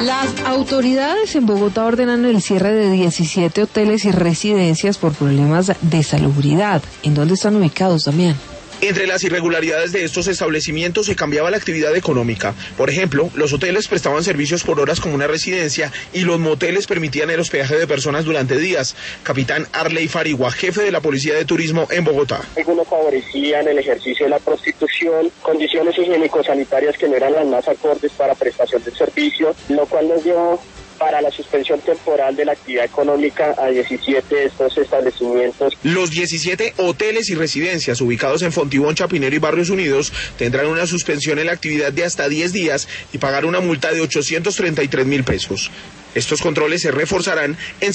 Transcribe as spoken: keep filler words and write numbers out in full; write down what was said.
Las autoridades en Bogotá ordenan el cierre de diecisiete hoteles y residencias por problemas de salubridad. ¿En dónde están ubicados, Damián? Entre las irregularidades de estos establecimientos se cambiaba la actividad económica. Por ejemplo, los hoteles prestaban servicios por horas como una residencia y los moteles permitían el hospedaje de personas durante días. Capitán Arley Farigua, jefe de la Policía de Turismo en Bogotá. Algunos favorecían el ejercicio de la prostitución, condiciones higiénico-sanitarias que no eran las más acordes para prestación del servicio, lo cual nos dio para la suspensión temporal de la actividad económica a diecisiete de estos establecimientos. Los diecisiete hoteles y residencias ubicados en Fontibón, Chapinero y Barrios Unidos tendrán una suspensión en la actividad de hasta diez días y pagar una multa de ochocientos treinta y tres mil pesos. Estos controles se reforzarán en